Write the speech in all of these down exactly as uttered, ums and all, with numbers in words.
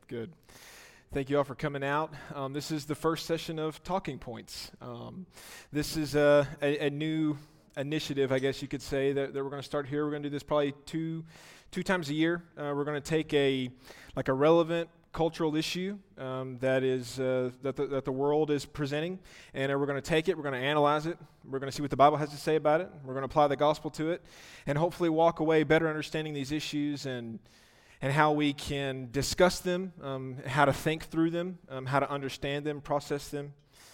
Good. Thank you all for coming out. Um, this is the first session of Talking Points. Um, this is a, a, a new initiative, I guess you could say, that, that we're going to start here. We're going to do this probably two two times a year. Uh, we're going to take a like a relevant cultural issue um, that is uh, that the, that the world is presenting, and uh, we're going to take it. We're going to analyze it. We're going to see what the Bible has to say about it. We're going to apply the gospel to it, and hopefully walk away better understanding these issues and. and how we can discuss them, um, how to think through them, um, how to understand them, process them.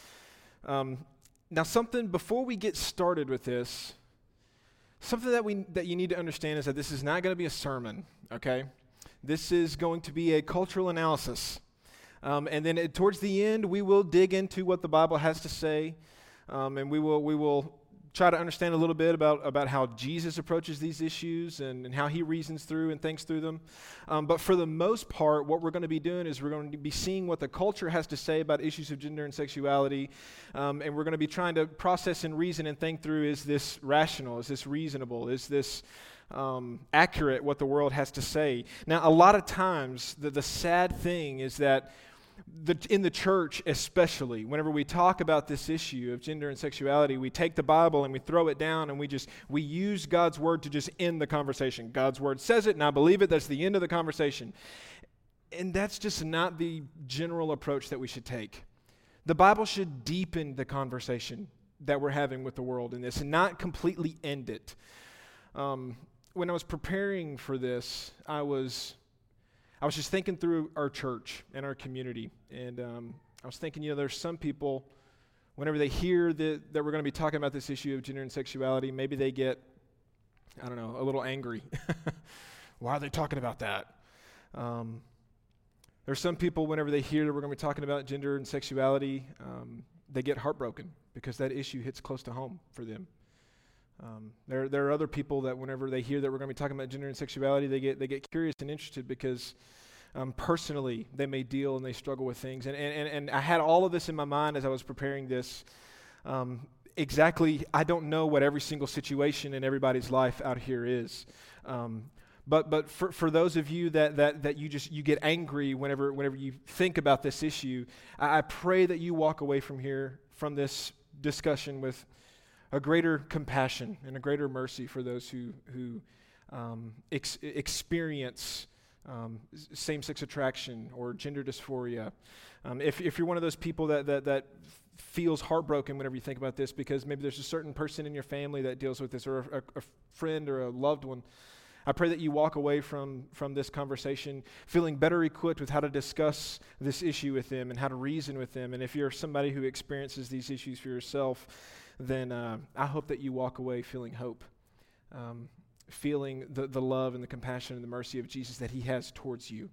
Um, now, something, before we get started with this, something that we that you need to understand is that this is not going to be a sermon, okay? This is going to be a cultural analysis. Um, and then it, towards the end, we will dig into what the Bible has to say, um, and we will we will try to understand a little bit about, about how Jesus approaches these issues and, and how he reasons through and thinks through them. Um, but for the most part, what we're going to be doing is we're going to be seeing what the culture has to say about issues of gender and sexuality, um, and we're going to be trying to process and reason and think through, is this rational? Is this reasonable? Is this um, accurate, what the world has to say? Now, a lot of times, the, the sad thing is that The, in the church especially, whenever we talk about this issue of gender and sexuality, we take the Bible and we throw it down and we just, we use God's word to just end the conversation. God's word says it and I believe it, that's the end of the conversation. And that's just not the general approach that we should take. The Bible should deepen the conversation that we're having with the world in this and not completely end it. Um, when I was preparing for this, I was... I was just thinking through our church and our community, and um, I was thinking, you know, there's some people, whenever they hear that, that we're going to be talking about this issue of gender and sexuality, maybe they get, I don't know, a little angry. Why are they talking about that? Um, there's some people, whenever they hear that we're going to be talking about gender and sexuality, um, they get heartbroken because that issue hits close to home for them. Um, there, there are other people that whenever they hear that we're going to be talking about gender and sexuality, they get they get curious and interested because um, personally they may deal and they struggle with things. And, and, and I had all of this in my mind as I was preparing this. Um, exactly, I don't know what every single situation in everybody's life out here is. Um, but but for, for those of you that, that, that you just you get angry whenever whenever you think about this issue, I, I pray that you walk away from here from this discussion with a greater compassion and a greater mercy for those who who um, ex- experience um, same-sex attraction or gender dysphoria. Um, if if you're one of those people that, that that feels heartbroken whenever you think about this, because maybe there's a certain person in your family that deals with this, or a, a friend or a loved one, I pray that you walk away from, from this conversation feeling better equipped with how to discuss this issue with them and how to reason with them. And if you're somebody who experiences these issues for yourself, then uh, I hope that you walk away feeling hope, um, feeling the, the love and the compassion and the mercy of Jesus that he has towards you.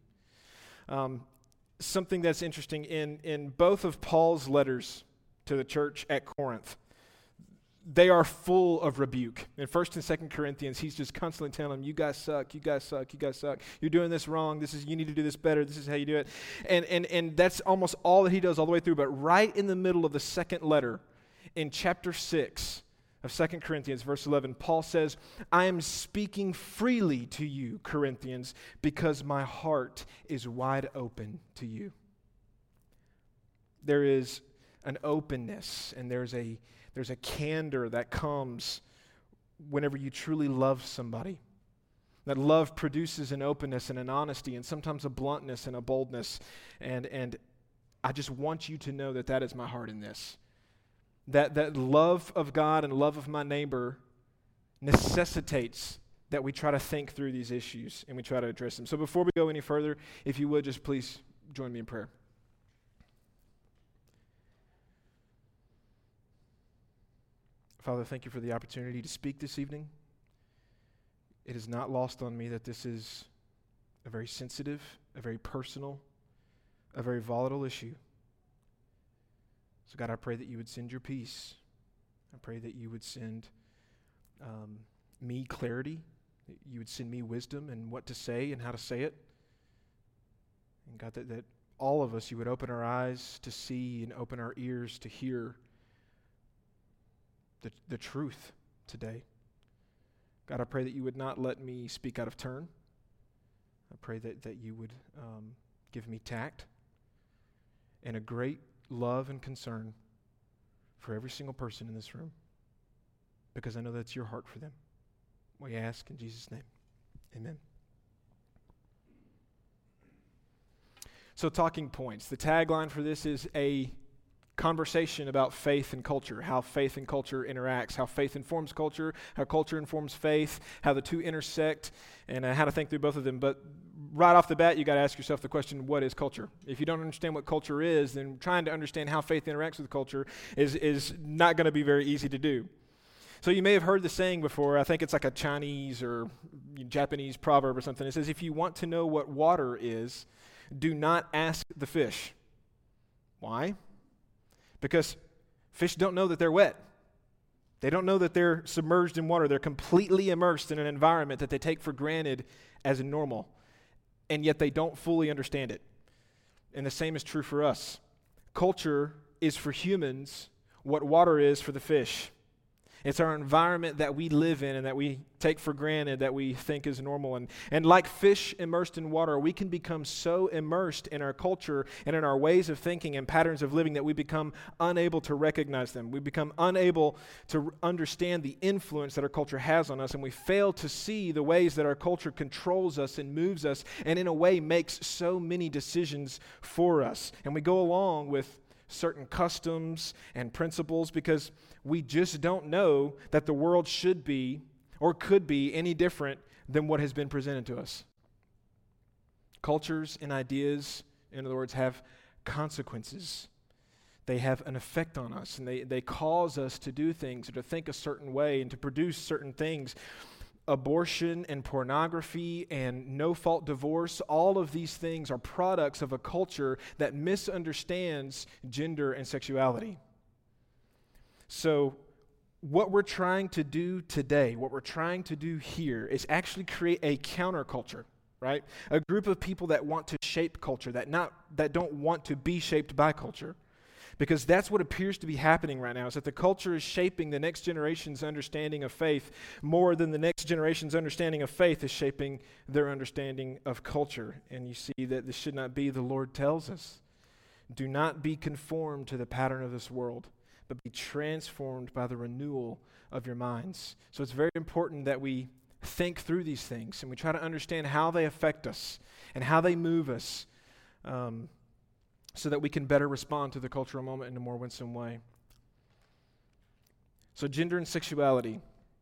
Um, something that's interesting, in, in both of Paul's letters to the church at Corinth, they are full of rebuke. In First and Second Corinthians, he's just constantly telling them, you guys suck, you guys suck, you guys suck. You're doing this wrong. This is, you need to do this better. This is how you do it. And, and, and that's almost all that he does all the way through. But right in the middle of the second letter, in chapter six of Second Corinthians, verse eleven, Paul says, I am speaking freely to you, Corinthians, because my heart is wide open to you. There is an openness and there's a there's a candor that comes whenever you truly love somebody. That love produces an openness and an honesty and sometimes a bluntness and a boldness. And, and I just want you to know that that is my heart in this. That that love of God and love of my neighbor necessitates that we try to think through these issues and we try to address them. So before we go any further, if you would, just please join me in prayer. Father, thank you for the opportunity to speak this evening. It is not lost on me that this is a very sensitive, a very personal, a very volatile issue. So God, I pray that you would send your peace. I pray that you would send um, me clarity, that you would send me wisdom and what to say and how to say it. And God, that, that all of us, you would open our eyes to see and open our ears to hear the, the truth today. God, I pray that you would not let me speak out of turn. I pray that, that you would um, give me tact and a great love and concern for every single person in this room, because I know that's your heart for them. We ask in Jesus' name. Amen. So, talking points. The tagline for this is a conversation about faith and culture, how faith and culture interacts, how faith informs culture, how culture informs faith, how the two intersect, and uh, how to think through both of them. But right off the bat, you got to ask yourself the question, what is culture? If you don't understand what culture is, then trying to understand how faith interacts with culture is, is not going to be very easy to do. So you may have heard the saying before. I think it's like a Chinese or Japanese proverb or something. It says, if you want to know what water is, do not ask the fish. Why? Because fish don't know that they're wet. They don't know that they're submerged in water. They're completely immersed in an environment that they take for granted as normal, and yet they don't fully understand it. And the same is true for us. Culture is for humans what water is for the fish. It's our environment that we live in and that we take for granted, that we think is normal. And, and like fish immersed in water, we can become so immersed in our culture and in our ways of thinking and patterns of living that we become unable to recognize them. We become unable to understand the influence that our culture has on us, and we fail to see the ways that our culture controls us and moves us and in a way makes so many decisions for us. And we go along with certain customs and principles because we just don't know that the world should be or could be any different than what has been presented to us. Cultures and ideas, in other words, have consequences. They have an effect on us, and they, they cause us to do things or to think a certain way and to produce certain things. Abortion and pornography and no-fault divorce, all of these things are products of a culture that misunderstands gender and sexuality. So what we're trying to do today, what we're trying to do here is actually create a counterculture, right? A group of people that want to shape culture, that not that don't want to be shaped by culture. Because that's what appears to be happening right now, is that the culture is shaping the next generation's understanding of faith more than the next generation's understanding of faith is shaping their understanding of culture. And you see that this should not be. The Lord tells us, do not be conformed to the pattern of this world, but be transformed by the renewal of your minds. So it's very important that we think through these things and we try to understand how they affect us and how they move us, um, so that we can better respond to the cultural moment in a more winsome way. So gender and sexuality,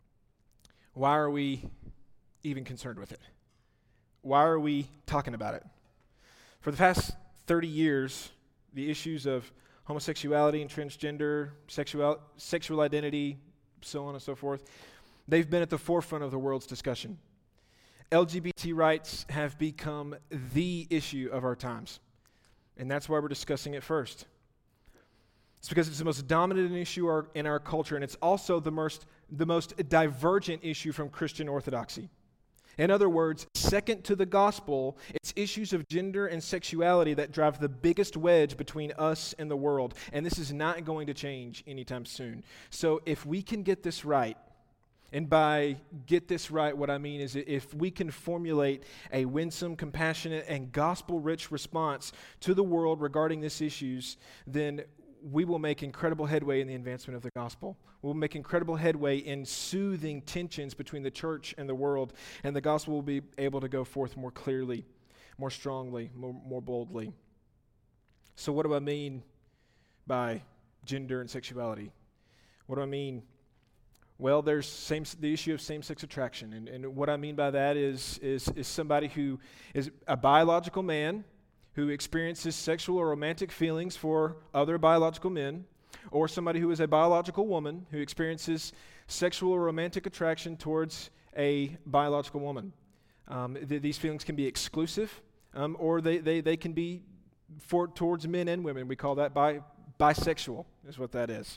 why are we even concerned with it? Why are we talking about it? For the past thirty years, the issues of homosexuality and transgender, sexual, sexual identity, so on and so forth, they've been at the forefront of the world's discussion. L G B T rights have become the issue of our times. And that's why we're discussing it first. It's because it's the most dominant issue our, in our culture, and it's also the most, the most divergent issue from Christian orthodoxy. In other words, second to the gospel, it's issues of gender and sexuality that drive the biggest wedge between us and the world. And this is not going to change anytime soon. So if we can get this right, and by get this right, what I mean is if we can formulate a winsome, compassionate, and gospel-rich response to the world regarding these issues, then we will make incredible headway in the advancement of the gospel. We'll make incredible headway in soothing tensions between the church and the world, and the gospel will be able to go forth more clearly, more strongly, more, more boldly. So what do I mean by gender and sexuality? What do I mean? Well, there's same, the issue of same-sex attraction, and, and what I mean by that is, is, is somebody who is a biological man who experiences sexual or romantic feelings for other biological men, or somebody who is a biological woman who experiences sexual or romantic attraction towards a biological woman. Um, th- these feelings can be exclusive, um, or they, they, they can be for towards men and women. We call that bi- bisexual, is what that is.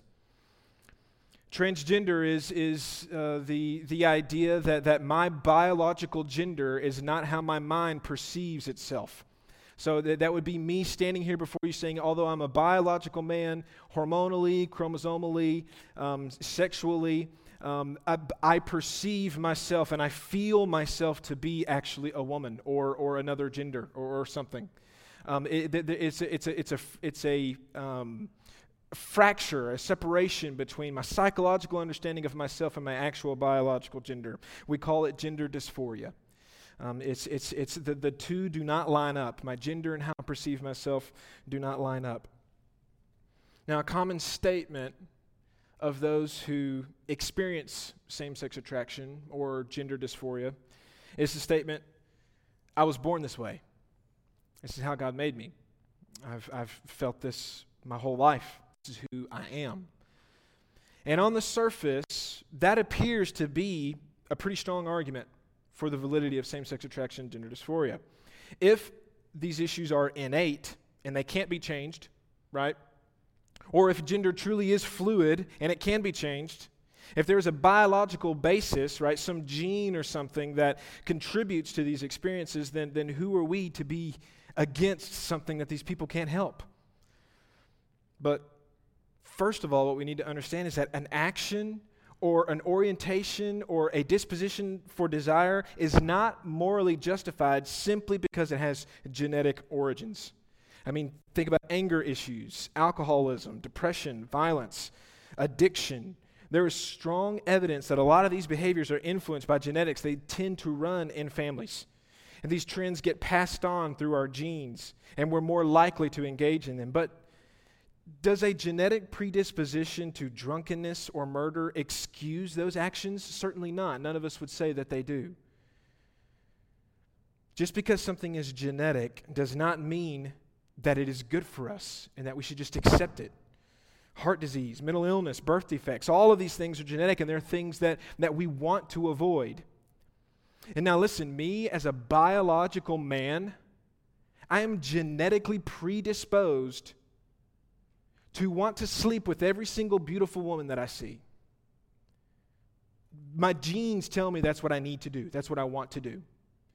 Transgender is is uh, the the idea that, that my biological gender is not how my mind perceives itself. So that, that would be me standing here before you saying, although I'm a biological man, hormonally, chromosomally, um, sexually, um, I, I perceive myself and I feel myself to be actually a woman or or another gender or, or something. Um, it, it, it's a, it's a, it's a, it's a um, fracture, a separation between my psychological understanding of myself and my actual biological gender. We call it gender dysphoria. Um, it's it's it's the, the two do not line up. My gender and how I perceive myself do not line up. Now, a common statement of those who experience same-sex attraction or gender dysphoria is the statement, I was born this way. This is how God made me. I've I've felt this my whole life. This is who I am. And on the surface, that appears to be a pretty strong argument for the validity of same-sex attraction and gender dysphoria. If these issues are innate and they can't be changed, right? Or if gender truly is fluid and it can be changed, if there's a biological basis, right, some gene or something that contributes to these experiences, then, then who are we to be against something that these people can't help? But first of all, what we need to understand is that an action or an orientation or a disposition for desire is not morally justified simply because it has genetic origins. I mean, think about anger issues, alcoholism, depression, violence, addiction. There is strong evidence that a lot of these behaviors are influenced by genetics. They tend to run in families. And these trends get passed on through our genes, and we're more likely to engage in them. But does a genetic predisposition to drunkenness or murder excuse those actions? Certainly not. None of us would say that they do. Just because something is genetic does not mean that it is good for us and that we should just accept it. Heart disease, mental illness, birth defects, all of these things are genetic, and they're things that, that we want to avoid. And now listen, me as a biological man, I am genetically predisposed to want to sleep with every single beautiful woman that I see. My genes tell me that's what I need to do. That's what I want to do.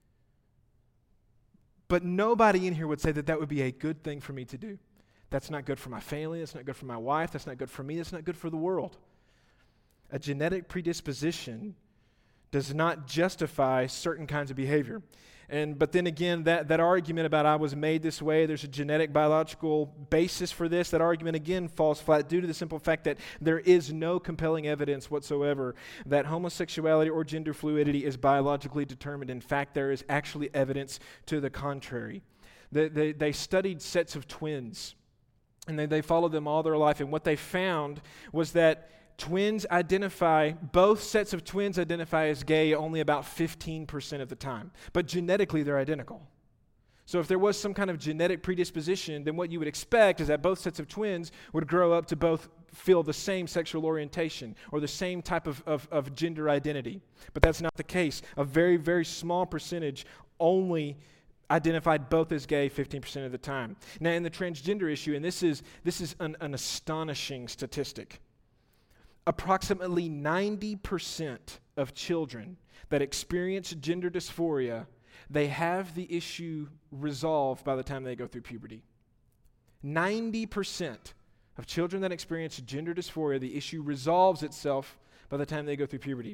But nobody in here would say that that would be a good thing for me to do. That's not good for my family. That's not good for my wife. That's not good for me. That's not good for the world. A genetic predisposition does not justify certain kinds of behavior. And but then again, that, that argument about I was made this way, there's a genetic biological basis for this, that argument again falls flat due to the simple fact that there is no compelling evidence whatsoever that homosexuality or gender fluidity is biologically determined. In fact, there is actually evidence to the contrary. They, they, they studied sets of twins, and they, they followed them all their life, and what they found was that twins identify, both sets of twins identify as gay only about fifteen percent of the time. But genetically, they're identical. So if there was some kind of genetic predisposition, then what you would expect is that both sets of twins would grow up to both feel the same sexual orientation or the same type of, of, of gender identity. But that's not the case. A very, very small percentage only identified both as gay fifteen percent of the time. Now, in the transgender issue, and this is, this is an, an astonishing statistic, approximately ninety percent of children that experience gender dysphoria, they have the issue resolved by the time they go through puberty. ninety percent of children that experience gender dysphoria, the issue resolves itself by the time they go through puberty.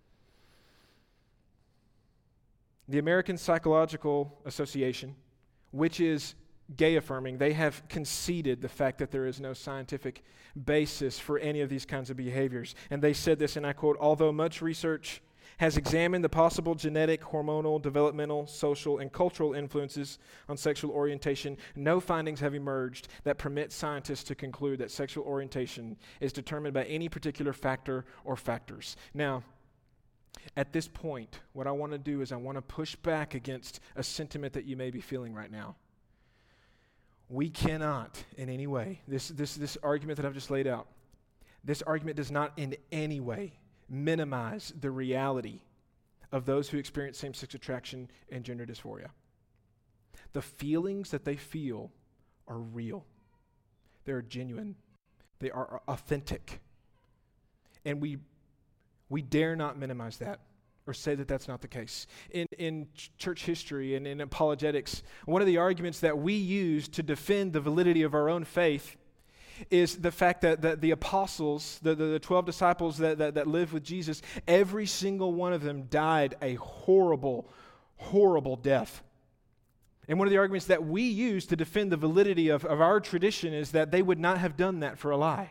The American Psychological Association, which is gay affirming, they have conceded the fact that there is no scientific basis for any of these kinds of behaviors. And they said this, and I quote, "Although much research has examined the possible genetic, hormonal, developmental, social, and cultural influences on sexual orientation, no findings have emerged that permit scientists to conclude that sexual orientation is determined by any particular factor or factors." Now, at this point, what I want to do is I want to push back against a sentiment that you may be feeling right now. We cannot in any way, this, this, this argument that I've just laid out, this argument does not in any way minimize the reality of those who experience same-sex attraction and gender dysphoria. The feelings that they feel are real. They're genuine. They are authentic. And we, we dare not minimize that or say that that's not the case. In, in ch- church history and in apologetics, one of the arguments that we use to defend the validity of our own faith is the fact that, that the apostles, the, the, the twelve disciples that, that, that lived with Jesus, every single one of them died a horrible, horrible death. And one of the arguments that we use to defend the validity of, of our tradition is that they would not have done that for a lie.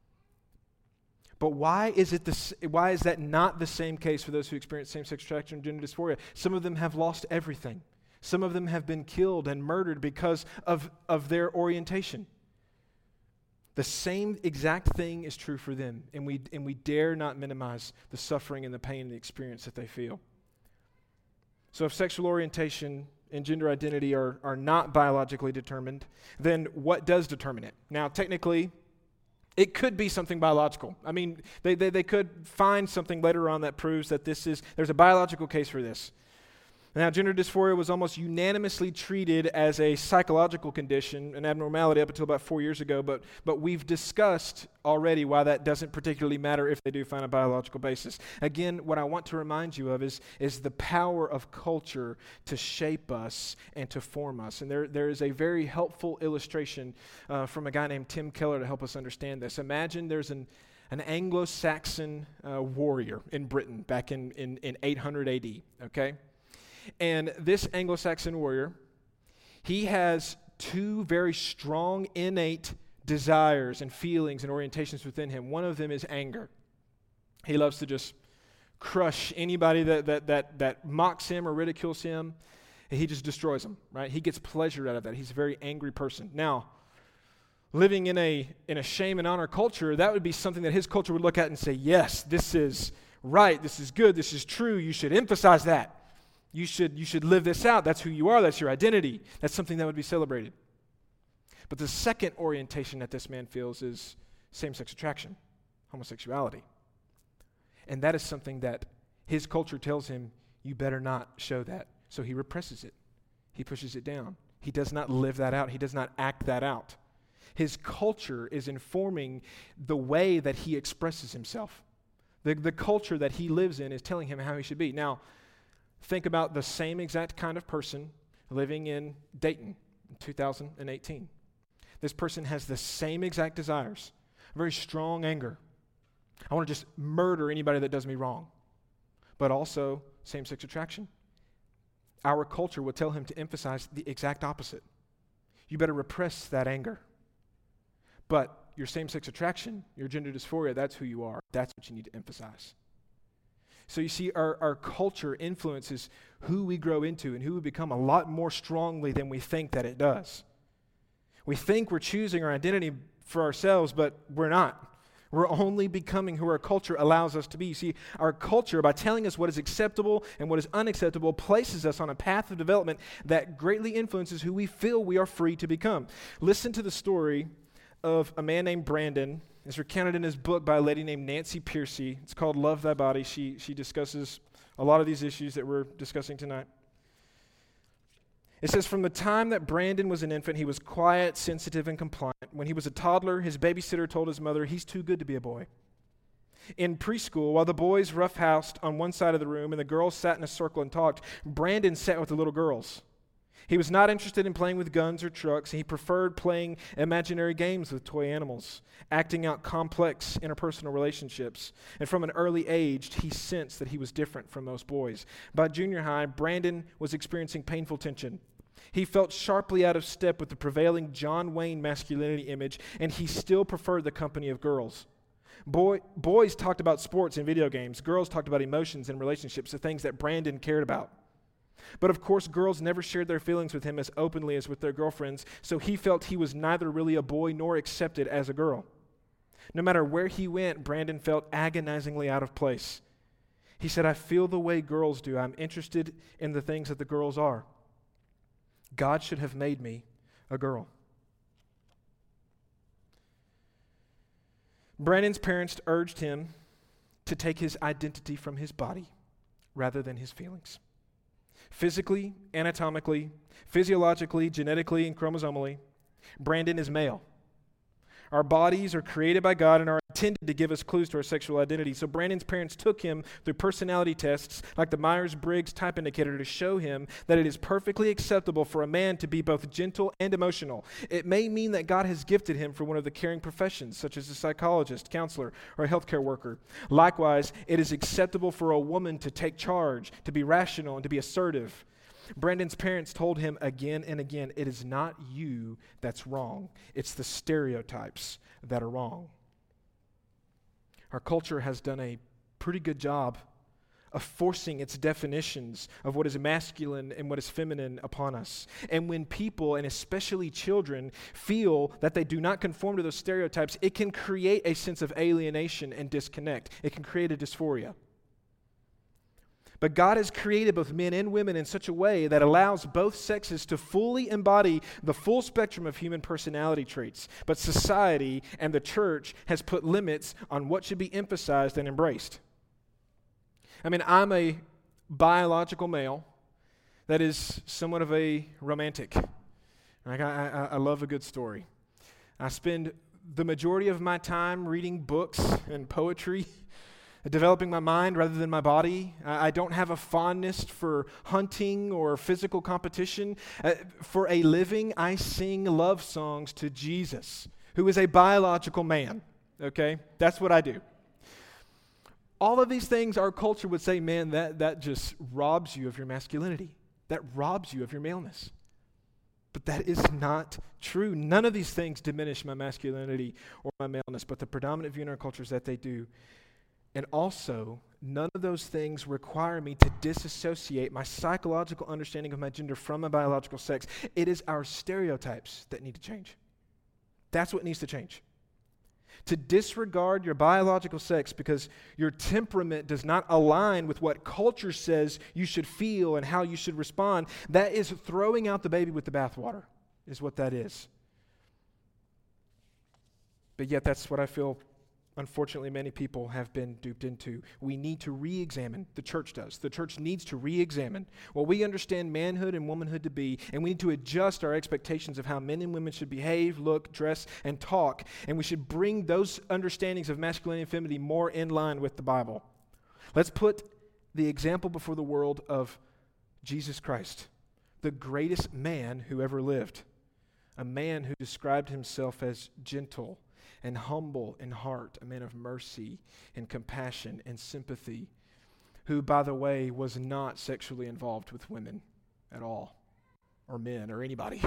But why is it the, why is that not the same case for those who experience same-sex attraction and gender dysphoria? Some of them have lost everything. Some of them have been killed and murdered because of, of their orientation. The same exact thing is true for them, and we and we dare not minimize the suffering and the pain and the experience that they feel. So if sexual orientation and gender identity are, are not biologically determined, then what does determine it? Now, technically, it could be something biological. I mean, they, they, they could find something later on that proves that this is, there's a biological case for this. Now, gender dysphoria was almost unanimously treated as a psychological condition, an abnormality up until about four years ago, but, but we've discussed already why that doesn't particularly matter if they do find a biological basis. Again, what I want to remind you of is, is the power of culture to shape us and to form us. And there, there is a very helpful illustration uh, from a guy named Tim Keller to help us understand this. Imagine there's an an Anglo-Saxon uh, warrior in Britain back in, in, in eight hundred A D, okay? And this Anglo-Saxon warrior, he has two very strong, innate desires and feelings and orientations within him. One of them is anger. He loves to just crush anybody that that that that mocks him or ridicules him. And he just destroys them, right? He gets pleasure out of that. He's a very angry person. Now, living in a in a shame and honor culture, that would be something that his culture would look at and say, yes, this is right, this is good, this is true, you should emphasize that. You should, you should live this out. That's who you are. That's your identity. That's something that would be celebrated. But the second orientation that this man feels is same-sex attraction, homosexuality. And that is something that his culture tells him, you better not show that. So he represses it. He pushes it down. He does not live that out. He does not act that out. His culture is informing the way that he expresses himself. The, the culture that he lives in is telling him how he should be. Now, think about the same exact kind of person living in Dayton in two thousand eighteen. This person has the same exact desires, very strong anger. I want to just murder anybody that does me wrong, but also same-sex attraction. Our culture would tell him to emphasize the exact opposite. You better repress that anger. But your same-sex attraction, your gender dysphoria, that's who you are. That's what you need to emphasize. So you see, our, our culture influences who we grow into and who we become a lot more strongly than we think that it does. We think we're choosing our identity for ourselves, but we're not. We're only becoming who our culture allows us to be. You see, our culture, by telling us what is acceptable and what is unacceptable, places us on a path of development that greatly influences who we feel we are free to become. Listen to the story of a man named Brandon. It's recounted in his book by a lady named Nancy Pearcey. It's called Love Thy Body. She, she discusses a lot of these issues that we're discussing tonight. It says, from the time that Brandon was an infant, he was quiet, sensitive, and compliant. When he was a toddler, his babysitter told his mother, he's too good to be a boy. In preschool, while the boys roughhoused on one side of the room and the girls sat in a circle and talked, Brandon sat with the little girls. He was not interested in playing with guns or trucks. He preferred playing imaginary games with toy animals, acting out complex interpersonal relationships. And from an early age, he sensed that he was different from most boys. By junior high, Brandon was experiencing painful tension. He felt sharply out of step with the prevailing John Wayne masculinity image, and he still preferred the company of girls. Boy, boys talked about sports and video games. Girls talked about emotions and relationships, the things that Brandon cared about. But of course, girls never shared their feelings with him as openly as with their girlfriends, so he felt he was neither really a boy nor accepted as a girl. No matter where he went, Brandon felt agonizingly out of place. He said, I feel the way girls do. I'm interested in the things that the girls are. God should have made me a girl. Brandon's parents urged him to take his identity from his body rather than his feelings. Physically, anatomically, physiologically, genetically, and chromosomally, Brandon is male. Our bodies are created by God and are intended to give us clues to our sexual identity. So Brandon's parents took him through personality tests like the Myers-Briggs type indicator to show him that it is perfectly acceptable for a man to be both gentle and emotional. It may mean that God has gifted him for one of the caring professions, such as a psychologist, counselor, or a healthcare worker. Likewise, it is acceptable for a woman to take charge, to be rational, and to be assertive. Brandon's parents told him again and again, it is not you that's wrong. It's the stereotypes that are wrong. Our culture has done a pretty good job of forcing its definitions of what is masculine and what is feminine upon us. And when people, and especially children, feel that they do not conform to those stereotypes, it can create a sense of alienation and disconnect. It can create a dysphoria. But God has created both men and women in such a way that allows both sexes to fully embody the full spectrum of human personality traits. But society and the church has put limits on what should be emphasized and embraced. I mean, I'm a biological male that is somewhat of a romantic. Like I, I, I love a good story. I spend the majority of my time reading books and poetry, developing my mind rather than my body. I, I don't have a fondness for hunting or physical competition. Uh, for a living, I sing love songs to Jesus, who is a biological man. Okay? That's what I do. All of these things, our culture would say, man, that, that just robs you of your masculinity. That robs you of your maleness. But that is not true. None of these things diminish my masculinity or my maleness, but the predominant view in our culture is that they do. And also, none of those things require me to disassociate my psychological understanding of my gender from my biological sex. It is our stereotypes that need to change. That's what needs to change. To disregard your biological sex because your temperament does not align with what culture says you should feel and how you should respond, that is throwing out the baby with the bathwater, is what that is. But yet that's what I feel, unfortunately, many people have been duped into. We need to re-examine, the church does. The church needs to re-examine what we understand manhood and womanhood to be, and we need to adjust our expectations of how men and women should behave, look, dress, and talk, and we should bring those understandings of masculinity and femininity more in line with the Bible. Let's put the example before the world of Jesus Christ, the greatest man who ever lived, a man who described himself as gentle and humble in heart, a man of mercy and compassion and sympathy, who, by the way, was not sexually involved with women at all, or men, or anybody.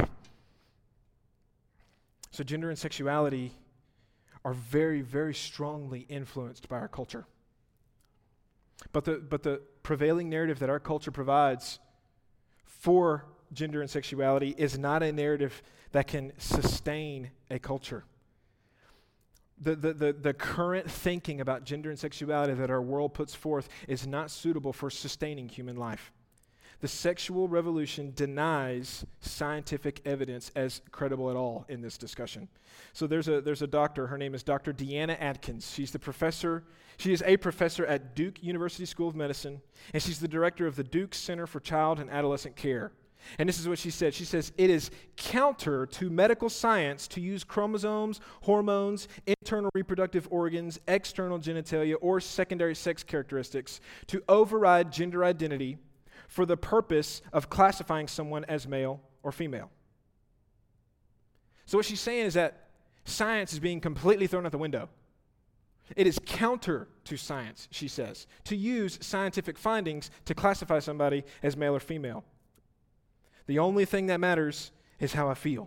So gender and sexuality are very, very strongly influenced by our culture. But the, but the prevailing narrative that our culture provides for gender and sexuality is not a narrative that can sustain a culture. The, the, the, the current thinking about gender and sexuality that our world puts forth is not suitable for sustaining human life. The sexual revolution denies scientific evidence as credible at all in this discussion. So there's a there's a doctor, her name is Doctor Deanna Adkins. She's the professor, she is a professor at Duke University School of Medicine, and she's the director of the Duke Center for Child and Adolescent Care. And this is what she said. She says, it is counter to medical science to use chromosomes, hormones, internal reproductive organs, external genitalia, or secondary sex characteristics to override gender identity for the purpose of classifying someone as male or female. So what she's saying is that science is being completely thrown out the window. It is counter to science, she says, to use scientific findings to classify somebody as male or female. The only thing that matters is how I feel.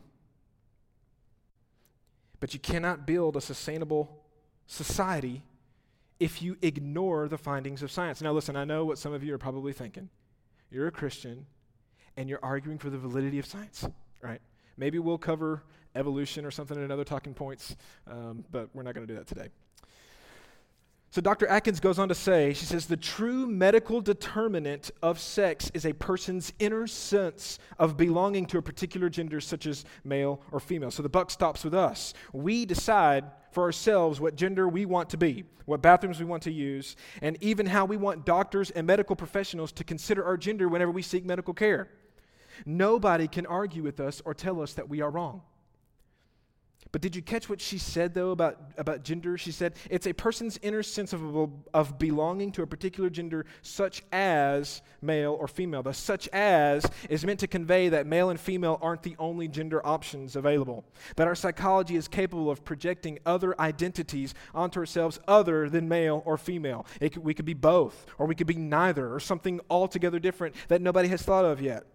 But you cannot build a sustainable society if you ignore the findings of science. Now listen, I know what some of you are probably thinking. You're a Christian, and you're arguing for the validity of science, right? Maybe we'll cover evolution or something in another talking points, um, but we're not going to do that today. So Doctor Atkins goes on to say, she says, the true medical determinant of sex is a person's inner sense of belonging to a particular gender, such as male or female. So the buck stops with us. We decide for ourselves what gender we want to be, what bathrooms we want to use, and even how we want doctors and medical professionals to consider our gender whenever we seek medical care. Nobody can argue with us or tell us that we are wrong. But did you catch what she said, though, about, about gender? She said, it's a person's inner sense of, of belonging to a particular gender, such as male or female. The such as is meant to convey that male and female aren't the only gender options available, that our psychology is capable of projecting other identities onto ourselves other than male or female. It could, we could be both, or we could be neither, or something altogether different that nobody has thought of yet.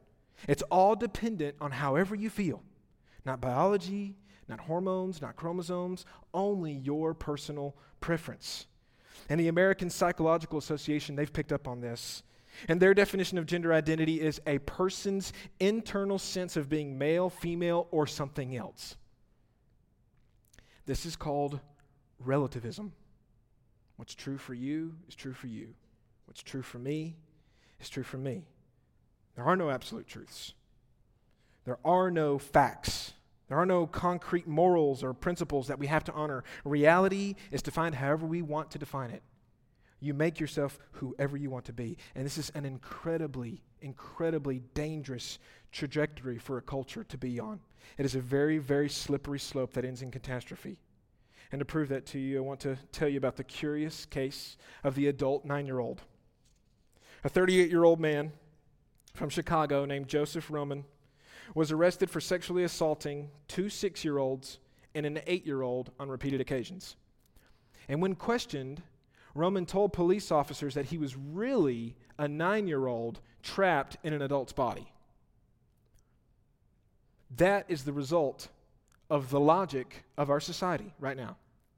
It's all dependent on however you feel. Not biology, not hormones, not chromosomes, only your personal preference. And the American Psychological Association, they've picked up on this. And their definition of gender identity is a person's internal sense of being male, female, or something else. This is called relativism. What's true for you is true for you. What's true for me is true for me. There are no absolute truths. There are no facts. There are no concrete morals or principles that we have to honor. Reality is defined however we want to define it. You make yourself whoever you want to be. And this is an incredibly, incredibly dangerous trajectory for a culture to be on. It is a very, very slippery slope that ends in catastrophe. And to prove that to you, I want to tell you about the curious case of the adult nine-year-old. A thirty-eight-year-old man from Chicago named Joseph Roman was arrested for sexually assaulting two six-year-olds and an eight-year-old on repeated occasions. And when questioned, Roman told police officers that he was really a nine-year-old trapped in an adult's body. That is the result of the logic of our society right now.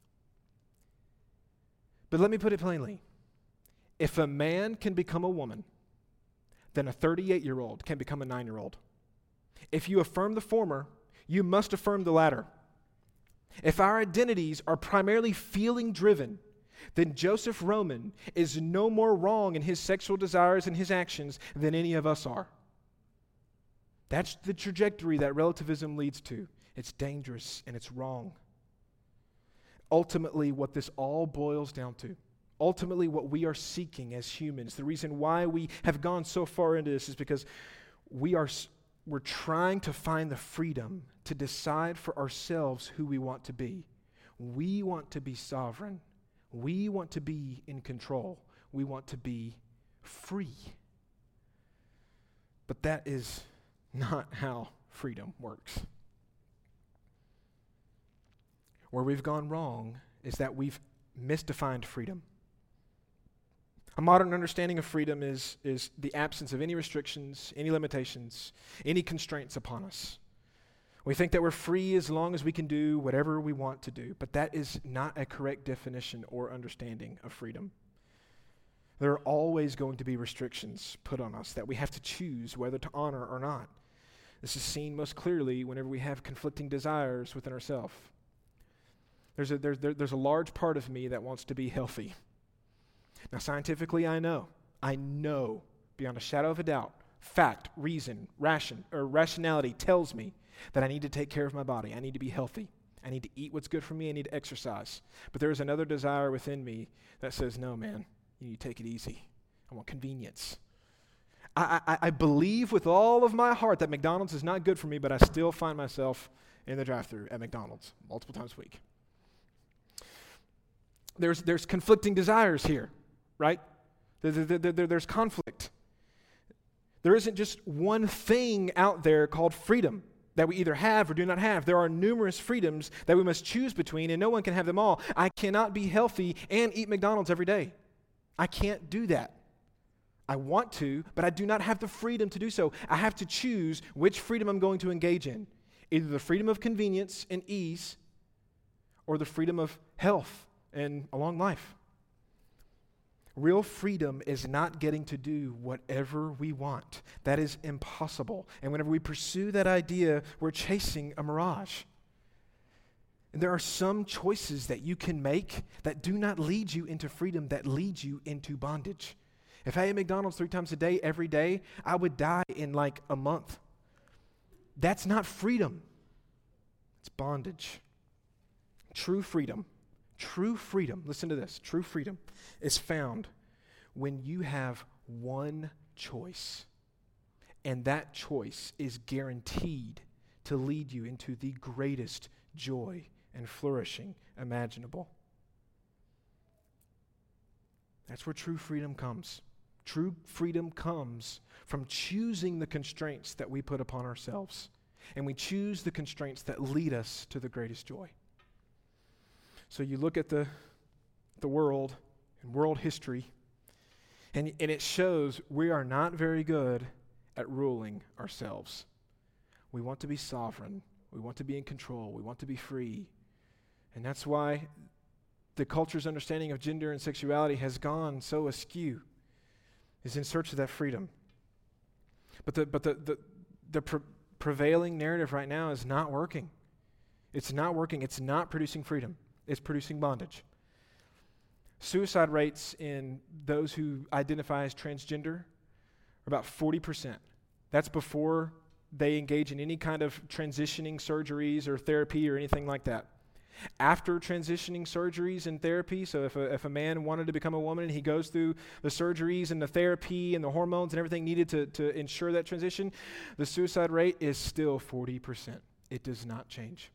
But let me put it plainly. If a man can become a woman, then a thirty-eight-year-old can become a nine-year-old. If you affirm the former, you must affirm the latter. If our identities are primarily feeling-driven, then Joseph Roman is no more wrong in his sexual desires and his actions than any of us are. That's the trajectory that relativism leads to. It's dangerous and it's wrong. Ultimately, what this all boils down to, ultimately what we are seeking as humans, the reason why we have gone so far into this is because we are we're trying to find the freedom to decide for ourselves who we want to be. We want to be sovereign. We want to be in control. We want to be free. But that is not how freedom works. Where we've gone wrong is that we've misdefined freedom. A modern understanding of freedom is, is the absence of any restrictions, any limitations, any constraints upon us. We think that we're free as long as we can do whatever we want to do, but that is not a correct definition or understanding of freedom. There are always going to be restrictions put on us that we have to choose whether to honor or not. This is seen most clearly whenever we have conflicting desires within ourselves. There's a, there's, there, there's a large part of me that wants to be healthy. Now, scientifically, I know, I know, beyond a shadow of a doubt, fact, reason, ration, or rationality tells me that I need to take care of my body. I need to be healthy. I need to eat what's good for me. I need to exercise. But there is another desire within me that says, no, man, you need to take it easy. I want convenience. I, I, I believe with all of my heart that McDonald's is not good for me, but I still find myself in the drive-thru at McDonald's multiple times a week. There's, there's conflicting desires here. Right? There, there, there, there's conflict. There isn't just one thing out there called freedom that we either have or do not have. There are numerous freedoms that we must choose between, and no one can have them all. I cannot be healthy and eat McDonald's every day. I can't do that. I want to, but I do not have the freedom to do so. I have to choose which freedom I'm going to engage in. Either the freedom of convenience and ease or the freedom of health and a long life. Real freedom is not getting to do whatever we want. That is impossible. And whenever we pursue that idea, we're chasing a mirage. And there are some choices that you can make that do not lead you into freedom, that lead you into bondage. If I ate McDonald's three times a day, every day, I would die in like a month. That's not freedom. It's bondage. True freedom. True freedom, listen to this, true freedom is found when you have one choice, and that choice is guaranteed to lead you into the greatest joy and flourishing imaginable. That's where true freedom comes. True freedom comes from choosing the constraints that we put upon ourselves, and we choose the constraints that lead us to the greatest joy. So you look at the, the world and world history, and, and it shows we are not very good at ruling ourselves. We want to be sovereign. We want to be in control. We want to be free. And that's why the culture's understanding of gender and sexuality has gone so askew, is in search of that freedom. But the but the the, the pre- prevailing narrative right now is not working. It's not working. It's not producing freedom. It's producing bondage. Suicide rates in those who identify as transgender are about forty percent. That's before they engage in any kind of transitioning surgeries or therapy or anything like that. After transitioning surgeries and therapy, so if a, if a man wanted to become a woman and he goes through the surgeries and the therapy and the hormones and everything needed to, to ensure that transition, the suicide rate is still forty percent. It does not change.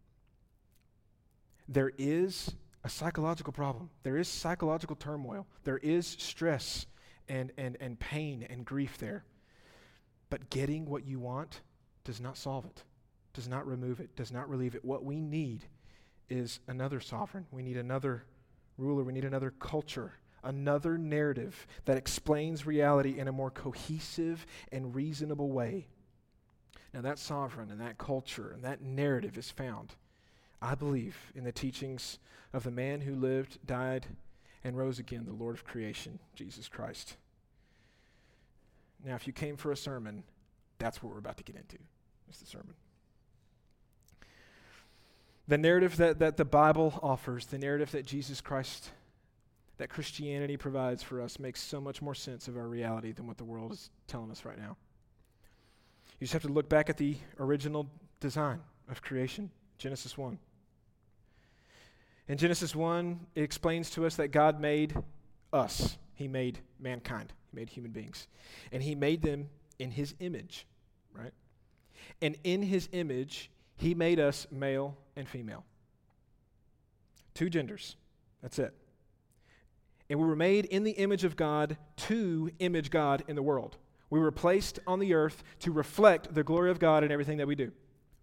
There is a psychological problem. There is psychological turmoil. There is stress and, and, and pain and grief there. But getting what you want does not solve it, does not remove it, does not relieve it. What we need is another sovereign. We need another ruler. We need another culture, another narrative that explains reality in a more cohesive and reasonable way. Now that sovereign and that culture and that narrative is found, I believe, in the teachings of the man who lived, died, and rose again, the Lord of creation, Jesus Christ. Now, if you came for a sermon, that's what we're about to get into. It's the sermon. The narrative that, that the Bible offers, the narrative that Jesus Christ, that Christianity provides for us, makes so much more sense of our reality than what the world is telling us right now. You just have to look back at the original design of creation, Genesis one. In Genesis one, it explains to us that God made us. He made mankind. He made human beings. And he made them in his image, right? And in his image, he made us male and female. Two genders. That's it. And we were made in the image of God to image God in the world. We were placed on the earth to reflect the glory of God in everything that we do.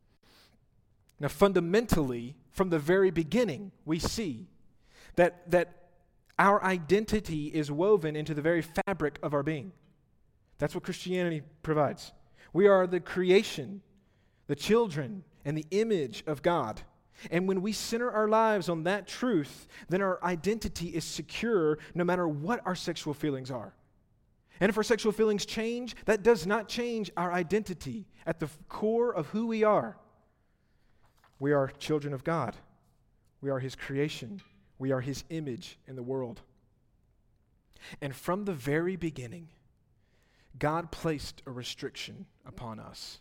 Now, fundamentally, from the very beginning, we see that, that our identity is woven into the very fabric of our being. That's what Christianity provides. We are the creation, the children, and the image of God. And when we center our lives on that truth, then our identity is secure no matter what our sexual feelings are. And if our sexual feelings change, that does not change our identity at the core of who we are. We are children of God. We are his creation. We are his image in the world. And from the very beginning, God placed a restriction upon us.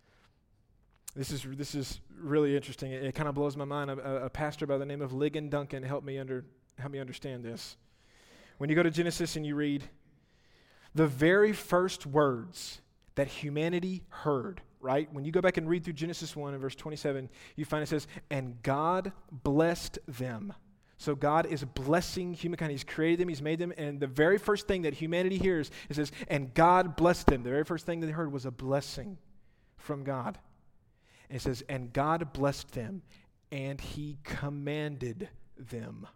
This is this is really interesting. It, it kind of blows my mind. A, a pastor by the name of Ligon Duncan helped me under help me understand this. When you go to Genesis and you read, the very first words that humanity heard, right? When you go back and read through Genesis one and verse twenty-seven, you find it says, and God blessed them. So God is blessing humankind. He's created them. He's made them. And the very first thing that humanity hears, it says, and God blessed them. The very first thing that they heard was a blessing from God. And it says, and God blessed them, and he commanded them.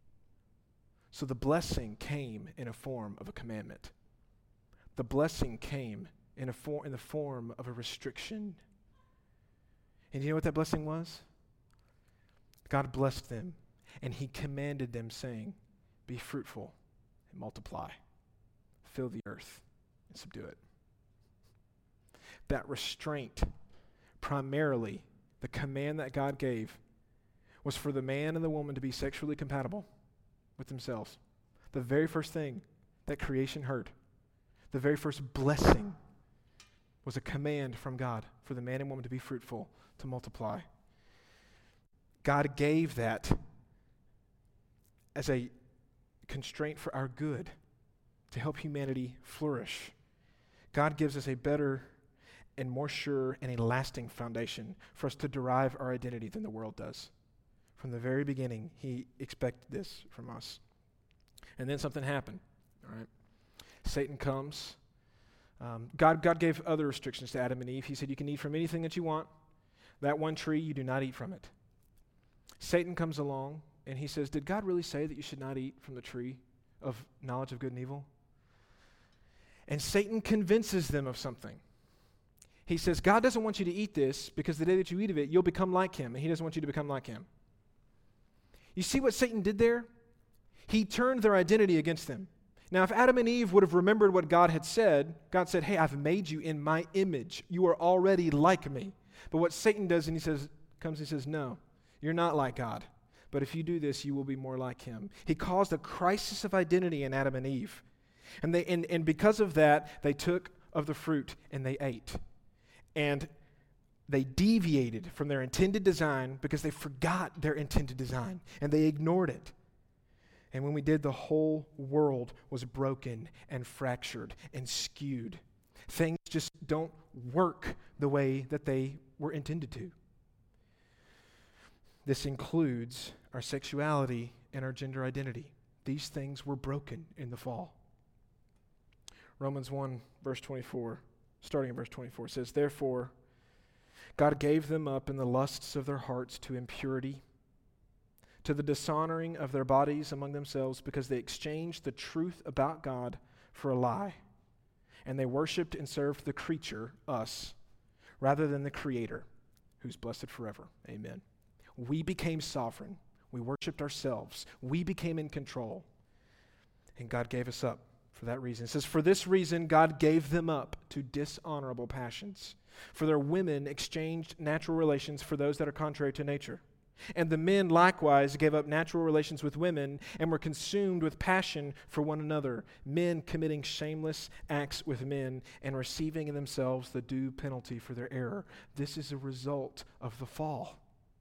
So the blessing came in a form of a commandment. The blessing came in a for, in the form of a restriction. And you know what that blessing was? God blessed them, and he commanded them, saying, be fruitful and multiply. Fill the earth and subdue it. That restraint, primarily, the command that God gave, was for the man and the woman to be sexually compatible with themselves. The very first thing that creation heard, the very first blessing, was a command from God for the man and woman to be fruitful, to multiply. God gave that as a constraint for our good, to help humanity flourish. God gives us a better and more sure and a lasting foundation for us to derive our identity than the world does. From the very beginning, he expected this from us. And then something happened, all right? Satan comes. Um, God, God gave other restrictions to Adam and Eve. He said, you can eat from anything that you want. That one tree, you do not eat from it. Satan comes along, and he says, did God really say that you should not eat from the tree of knowledge of good and evil? And Satan convinces them of something. He says, God doesn't want you to eat this because the day that you eat of it, you'll become like him, and he doesn't want you to become like him. You see what Satan did there? He turned their identity against them. Now, if Adam and Eve would have remembered what God had said, God said, hey, I've made you in my image. You are already like me. But what Satan does, and he says, comes and says, no, you're not like God. But if you do this, you will be more like him. He caused a crisis of identity in Adam and Eve. And they and, and because of that, they took of the fruit and they ate. And they deviated from their intended design because they forgot their intended design. And they ignored it. And when we did, the whole world was broken and fractured and skewed. Things just don't work the way that they were intended to. This includes our sexuality and our gender identity. These things were broken in the fall. Romans one, verse twenty-four, starting in verse twenty-four, says, therefore, God gave them up in the lusts of their hearts to impurity, to the dishonoring of their bodies among themselves, because they exchanged the truth about God for a lie. And they worshiped and served the creature, us, rather than the Creator, who's blessed forever. Amen. We became sovereign. We worshiped ourselves. We became in control. And God gave us up for that reason. It says, for this reason, God gave them up to dishonorable passions. For their women exchanged natural relations for those that are contrary to nature. And the men likewise gave up natural relations with women and were consumed with passion for one another, men committing shameless acts with men and receiving in themselves the due penalty for their error. This is a result of the fall.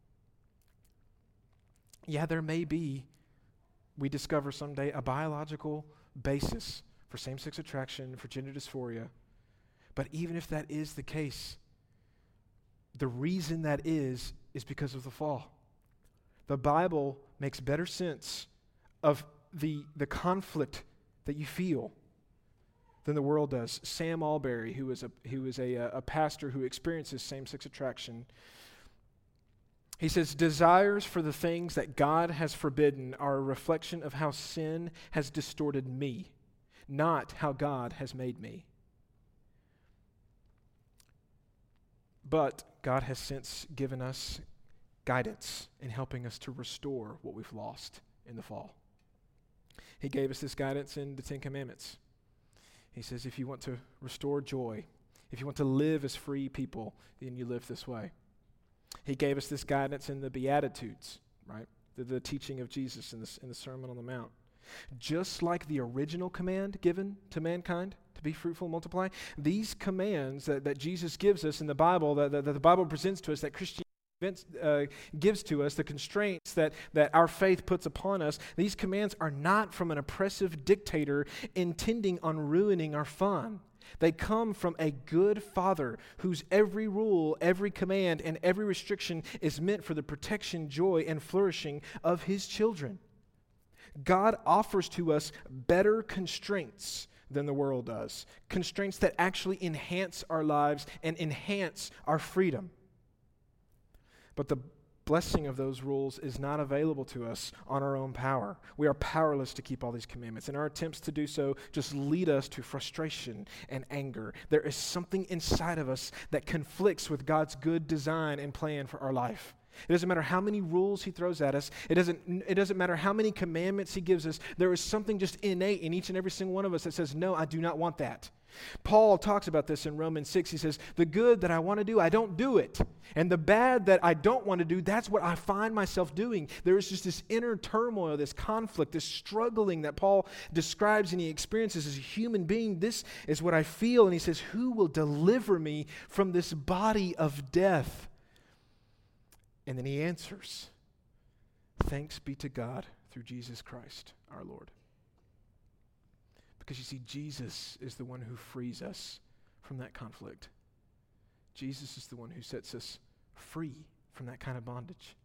Yeah, there may be, we discover someday, a biological basis for same-sex attraction, for gender dysphoria. But even if that is the case, the reason that is, is because of the fall. The Bible makes better sense of the, the conflict that you feel than the world does. Sam Alberry, who is a who is a, a pastor who experiences same-sex attraction, he says, desires for the things that God has forbidden are a reflection of how sin has distorted me, not how God has made me. But God has since given us guidance in helping us to restore what we've lost in the fall. He gave us this guidance in the Ten Commandments. He says, if you want to restore joy, if you want to live as free people, then you live this way. He gave us this guidance in the Beatitudes, right? The, the teaching of Jesus in, this, in the Sermon on the Mount. Just like the original command given to mankind, to be fruitful and multiply, these commands that, that Jesus gives us in the Bible, that, that, that the Bible presents to us, that Christianity uh, gives to us, the constraints that, that our faith puts upon us, these commands are not from an oppressive dictator intending on ruining our fun. They come from a good Father whose every rule, every command, and every restriction is meant for the protection, joy, and flourishing of His children. God offers to us better constraints than the world does. Constraints that actually enhance our lives and enhance our freedom. But the blessing of those rules is not available to us on our own power. We are powerless to keep all these commandments, and our attempts to do so just lead us to frustration and anger. There is something inside of us that conflicts with God's good design and plan for our life. It doesn't matter how many rules He throws at us. It doesn't, it doesn't matter how many commandments He gives us. There is something just innate in each and every single one of us that says, no, I do not want that. Paul talks about this in Romans six. He says, the good that I want to do, I don't do it. And the bad that I don't want to do, that's what I find myself doing. There is just this inner turmoil, this conflict, this struggling that Paul describes and he experiences as a human being. This is what I feel. And he says, who will deliver me from this body of death? And then he answers, thanks be to God through Jesus Christ, our Lord. Because you see, Jesus is the one who frees us from that conflict. Jesus is the one who sets us free from that kind of bondage.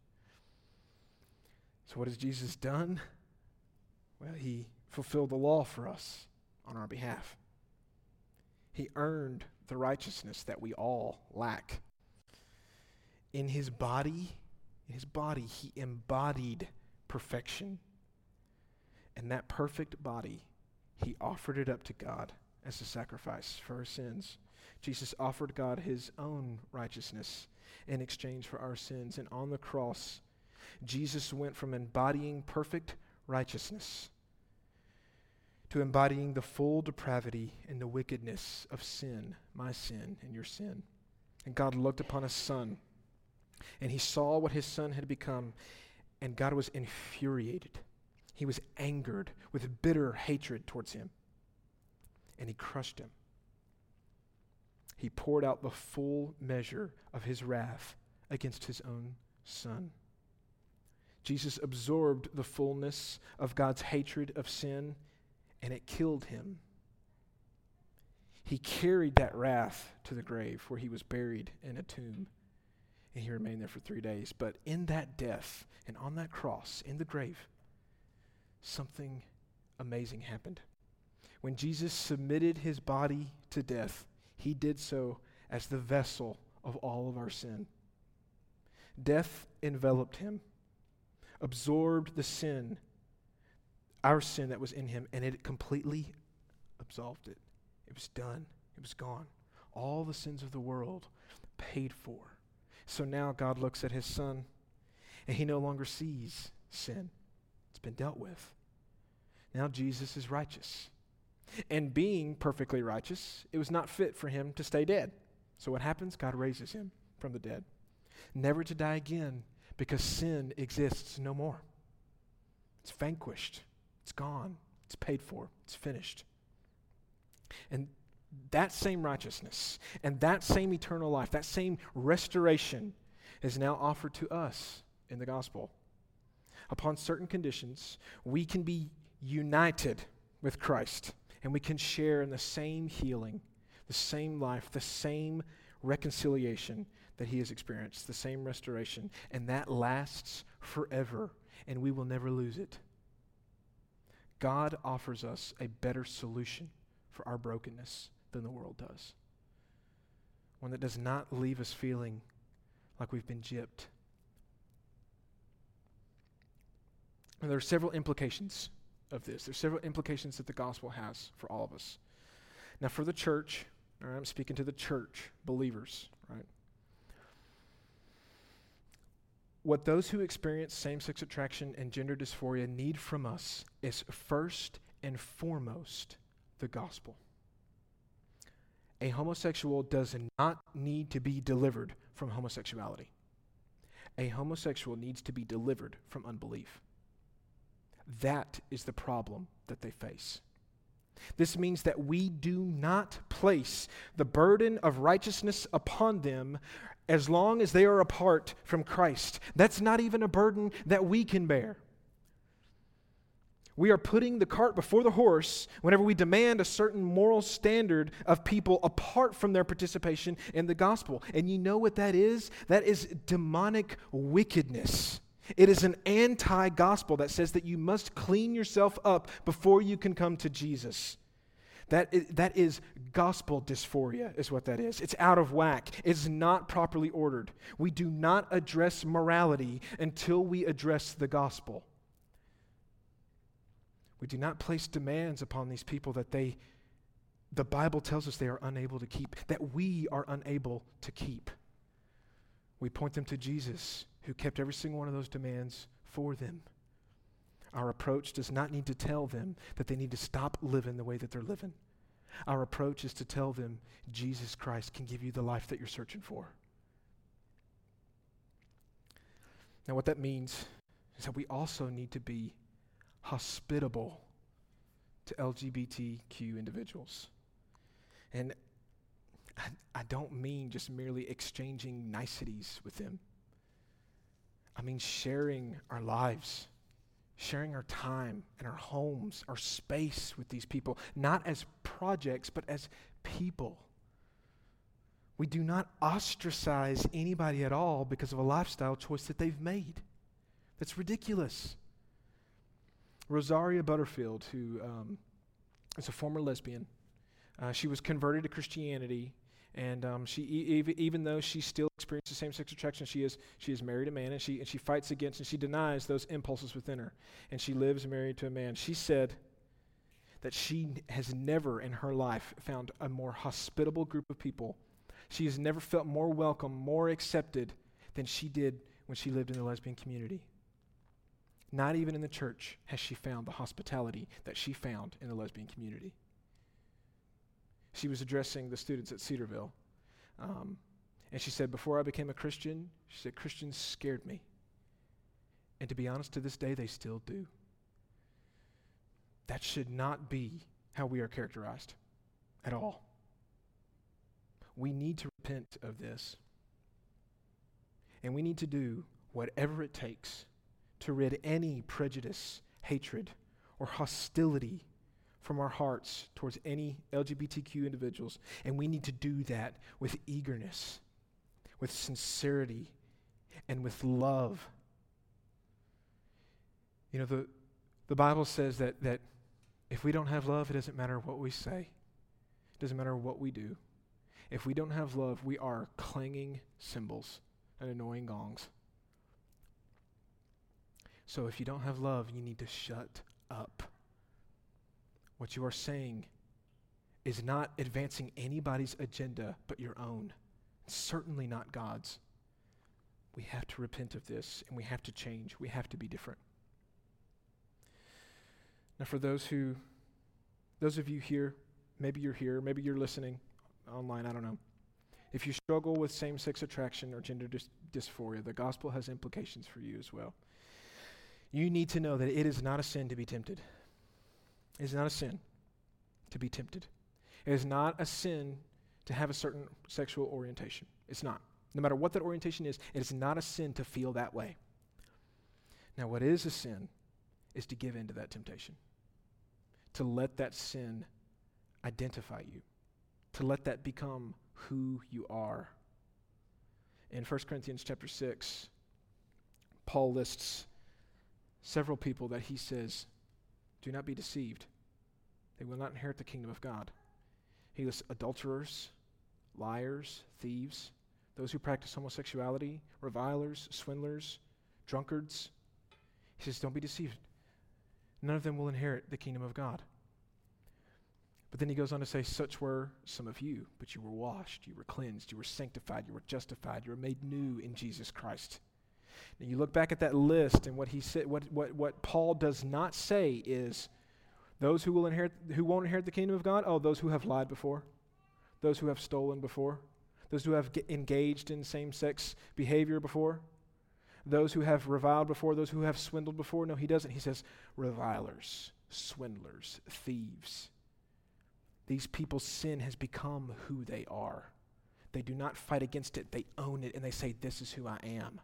So what has Jesus done? Well, He fulfilled the law for us on our behalf. He earned the righteousness that we all lack. In His body, in His body, He embodied perfection. And that perfect body, He offered it up to God as a sacrifice for our sins. Jesus offered God his own righteousness in exchange for our sins. And on the cross, Jesus went from embodying perfect righteousness to embodying the full depravity and the wickedness of sin, my sin and your sin. And God looked upon his son, and he saw what his son had become, and God was infuriated. He was angered with bitter hatred towards him, and he crushed him. He poured out the full measure of his wrath against his own son. Jesus absorbed the fullness of God's hatred of sin, and it killed him. He carried that wrath to the grave, where he was buried in a tomb, and he remained there for three days. But in that death and on that cross, in the grave, something amazing happened. When Jesus submitted his body to death, he did so as the vessel of all of our sin. Death enveloped him, absorbed the sin, our sin that was in him, and it completely absolved it. It was done. It was gone. All the sins of the world paid for. So now God looks at his son, and he no longer sees sin. It's been dealt with. Now Jesus is righteous. And being perfectly righteous, it was not fit for him to stay dead. So what happens? God raises him from the dead, never to die again, because sin exists no more. It's vanquished. It's gone. It's paid for. It's finished. And that same righteousness and that same eternal life, that same restoration is now offered to us in the gospel. Upon certain conditions, we can be united with Christ, and we can share in the same healing, the same life, the same reconciliation that he has experienced, the same restoration, and that lasts forever, and we will never lose it. God offers us a better solution for our brokenness than the world does. One that does not leave us feeling like we've been gypped. And there are several implications of this. There's several implications that the gospel has for all of us. Now, for the church, all right, I'm speaking to the church, believers, right? What those who experience same-sex attraction and gender dysphoria need from us is first and foremost the gospel. A homosexual does not need to be delivered from homosexuality. A homosexual needs to be delivered from unbelief. That is the problem that they face. This means that we do not place the burden of righteousness upon them as long as they are apart from Christ. That's not even a burden that we can bear. We are putting the cart before the horse whenever we demand a certain moral standard of people apart from their participation in the gospel. And you know what that is? That is demonic wickedness. It is an anti-gospel that says that you must clean yourself up before you can come to Jesus. That is, that is gospel dysphoria, is what that is. It's out of whack. It's not properly ordered. We do not address morality until we address the gospel. We do not place demands upon these people that they, the Bible tells us they are unable to keep, that we are unable to keep. We point them to Jesus, who kept every single one of those demands for them. Our approach does not need to tell them that they need to stop living the way that they're living. Our approach is to tell them Jesus Christ can give you the life that you're searching for. Now, what that means is that we also need to be hospitable to L G B T Q individuals. And I, I don't mean just merely exchanging niceties with them. I mean sharing our lives, sharing our time and our homes, our space with these people, not as projects, but as people. We do not ostracize anybody at all because of a lifestyle choice that they've made. That's ridiculous. Rosaria Butterfield, who um, is a former lesbian, uh, she was converted to Christianity, and um, she e- even though she still experiences same-sex attraction, she is she is married a man, and she and she fights against and she denies those impulses within her, and she lives married to a man. She said that she has never in her life found a more hospitable group of people. She has never felt more welcome, more accepted than she did when she lived in the lesbian community. Not even in the church has she found the hospitality that she found in the lesbian community. She was addressing the students at Cedarville, um, and she said, before I became a Christian, she said, Christians scared me. And to be honest, to this day, they still do. That should not be how we are characterized at all. We need to repent of this. And we need to do whatever it takes to rid any prejudice, hatred, or hostility from our hearts towards any L G B T Q individuals. And we need to do that with eagerness, with sincerity, and with love. You know, the, the Bible says that, that if we don't have love, it doesn't matter what we say. It doesn't matter what we do. If we don't have love, we are clanging cymbals and annoying gongs. So if you don't have love, you need to shut up. What you are saying is not advancing anybody's agenda but your own. Certainly not God's. We have to repent of this, and we have to change. We have to be different. Now, for those who, those of you here, maybe you're here, maybe you're listening online, I don't know. If you struggle with same-sex attraction or gender dys- dysphoria, the gospel has implications for you as well. You need to know that it is not a sin to be tempted. It is not a sin to be tempted. It is not a sin to have a certain sexual orientation. It's not. No matter what that orientation is, it is not a sin to feel that way. Now, what is a sin is to give in to that temptation, to let that sin identify you, to let that become who you are. In First Corinthians chapter six, Paul lists several people that he says, do not be deceived. They will not inherit the kingdom of God. He lists adulterers, liars, thieves, those who practice homosexuality, revilers, swindlers, drunkards. He says, don't be deceived. None of them will inherit the kingdom of God. But then he goes on to say, such were some of you, but you were washed, you were cleansed, you were sanctified, you were justified, you were made new in Jesus Christ. Now you look back at that list, and what he said, what, what, what Paul does not say is, those who will inherit, who won't inherit the kingdom of God, oh, those who have lied before, those who have stolen before, those who have engaged in same-sex behavior before, those who have reviled before, those who have swindled before. No, he doesn't. He says revilers, swindlers, thieves. These people's sin has become who they are. They do not fight against it. They own it, and they say, this is who I am.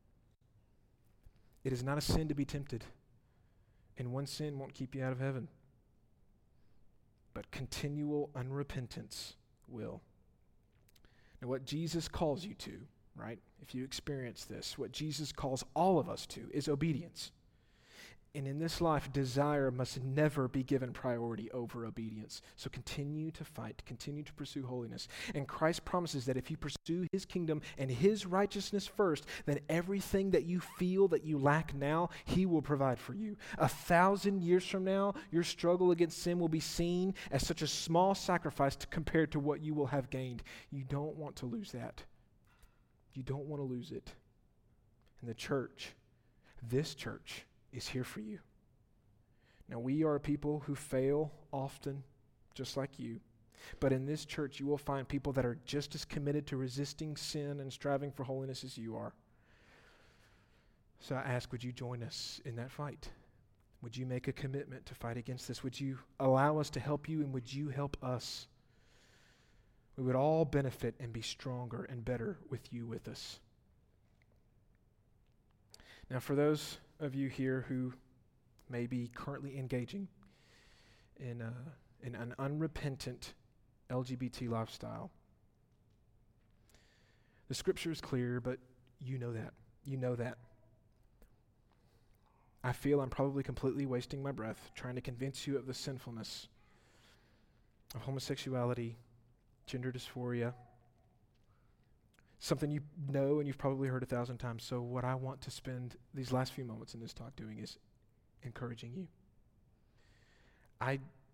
It is not a sin to be tempted, and one sin won't keep you out of heaven. But continual unrepentance will. Now, what Jesus calls you to, right, if you experience this, what Jesus calls all of us to is obedience. And in this life, desire must never be given priority over obedience. So continue to fight, continue to pursue holiness. And Christ promises that if you pursue his kingdom and his righteousness first, then everything that you feel that you lack now, he will provide for you. A thousand years from now, your struggle against sin will be seen as such a small sacrifice to, compared to what you will have gained. You don't want to lose that. You don't want to lose it. And the church, this church, is here for you. Now, we are a people who fail often, just like you. But in this church, you will find people that are just as committed to resisting sin and striving for holiness as you are. So I ask, would you join us in that fight? Would you make a commitment to fight against this? Would you allow us to help you, and would you help us? We would all benefit and be stronger and better with you with us. Now, for those of you here who may be currently engaging in, uh, in an unrepentant L G B T lifestyle, the scripture is clear, but you know that. You know that. I feel I'm probably completely wasting my breath trying to convince you of the sinfulness of homosexuality, gender dysphoria, something you know and you've probably heard a thousand times. So what I want to spend these last few moments in this talk doing is encouraging you. I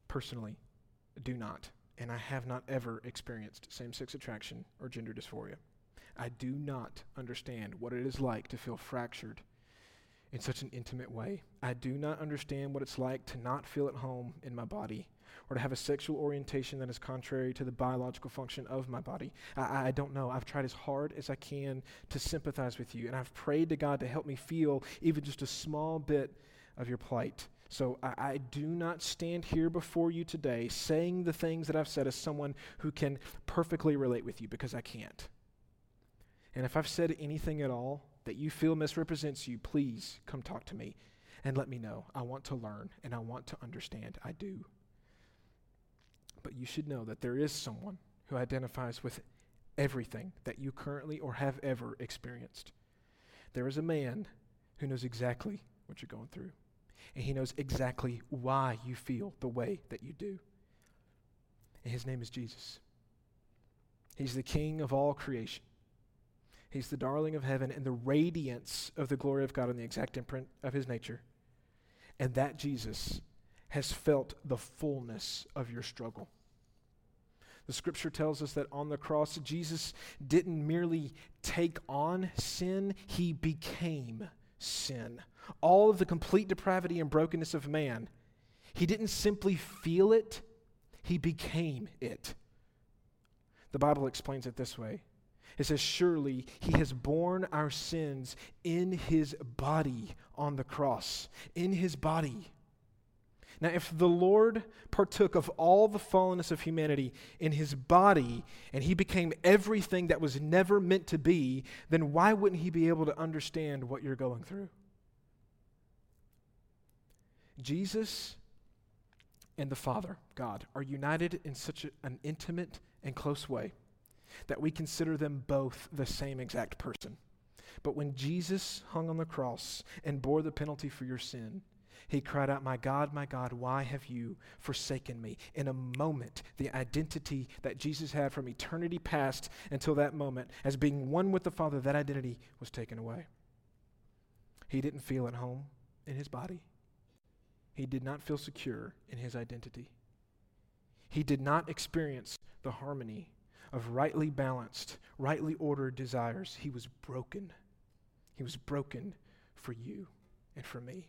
personally do not, and I have not ever experienced same-sex attraction or gender dysphoria. I do not understand what it is like to feel fractured in such an intimate way. I do not understand what it's like to not feel at home in my body or to have a sexual orientation that is contrary to the biological function of my body. I, I don't know. I've tried as hard as I can to sympathize with you, and I've prayed to God to help me feel even just a small bit of your plight. So I, I do not stand here before you today saying the things that I've said as someone who can perfectly relate with you, because I can't. And if I've said anything at all that you feel misrepresents you, please come talk to me and let me know. I want to learn and I want to understand. I do. But you should know that there is someone who identifies with everything that you currently or have ever experienced. There is a man who knows exactly what you're going through, and he knows exactly why you feel the way that you do. And his name is Jesus. He's the King of all creation. He's the darling of heaven and the radiance of the glory of God in the exact imprint of his nature. And that Jesus has felt the fullness of your struggle. The scripture tells us that on the cross, Jesus didn't merely take on sin, he became sin. All of the complete depravity and brokenness of man, he didn't simply feel it, he became it. The Bible explains it this way. It says, surely he has borne our sins in his body on the cross. In his body. Now, if the Lord partook of all the fallenness of humanity in his body, and he became everything that was never meant to be, then why wouldn't he be able to understand what you're going through? Jesus and the Father, God, are united in such a, an intimate and close way that we consider them both the same exact person. But when Jesus hung on the cross and bore the penalty for your sin, he cried out, "My God, my God, why have you forsaken me?" In a moment, the identity that Jesus had from eternity past until that moment, as being one with the Father, that identity was taken away. He didn't feel at home in his body. He did not feel secure in his identity. He did not experience the harmony of rightly balanced, rightly ordered desires. He was broken. He was broken for you and for me.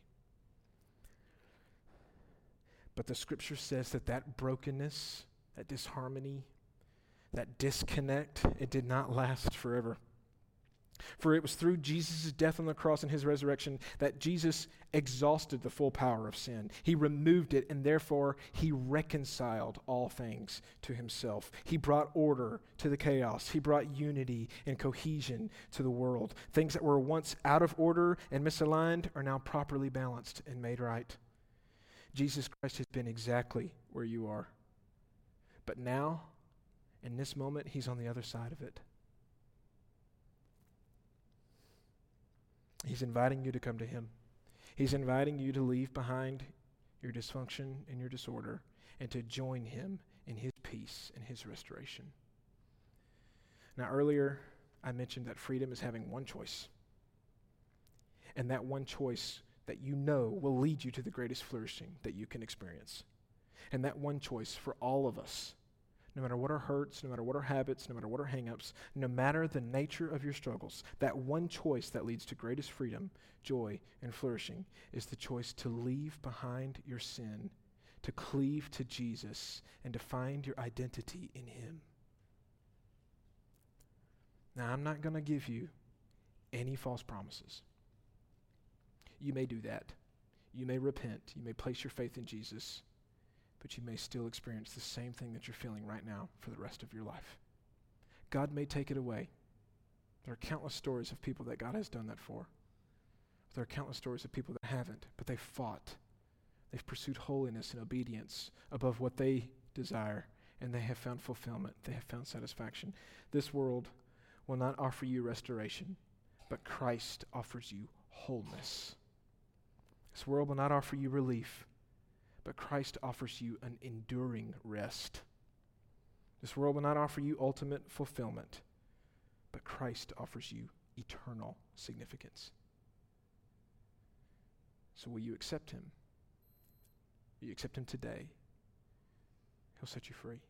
But the scripture says that that brokenness, that disharmony, that disconnect, it did not last forever. For it was through Jesus' death on the cross and his resurrection that Jesus exhausted the full power of sin. He removed it, and therefore he reconciled all things to himself. He brought order to the chaos. He brought unity and cohesion to the world. Things that were once out of order and misaligned are now properly balanced and made right. Jesus Christ has been exactly where you are. But now, in this moment, he's on the other side of it. He's inviting you to come to him. He's inviting you to leave behind your dysfunction and your disorder and to join him in his peace and his restoration. Now, earlier, I mentioned that freedom is having one choice. And that one choice that you know will lead you to the greatest flourishing that you can experience. And that one choice for all of us, no matter what our hurts, no matter what our habits, no matter what our hang-ups, no matter the nature of your struggles, that one choice that leads to greatest freedom, joy, and flourishing is the choice to leave behind your sin, to cleave to Jesus, and to find your identity in him. Now, I'm not going to give you any false promises. You may do that. You may repent. You may place your faith in Jesus. But you may still experience the same thing that you're feeling right now for the rest of your life. God may take it away. There are countless stories of people that God has done that for. There are countless stories of people that haven't, but they've fought. They've pursued holiness and obedience above what they desire, and they have found fulfillment. They have found satisfaction. This world will not offer you restoration, but Christ offers you wholeness. This world will not offer you relief, but Christ offers you an enduring rest. This world will not offer you ultimate fulfillment, but Christ offers you eternal significance. So will you accept him? Will you accept him today? He'll set you free.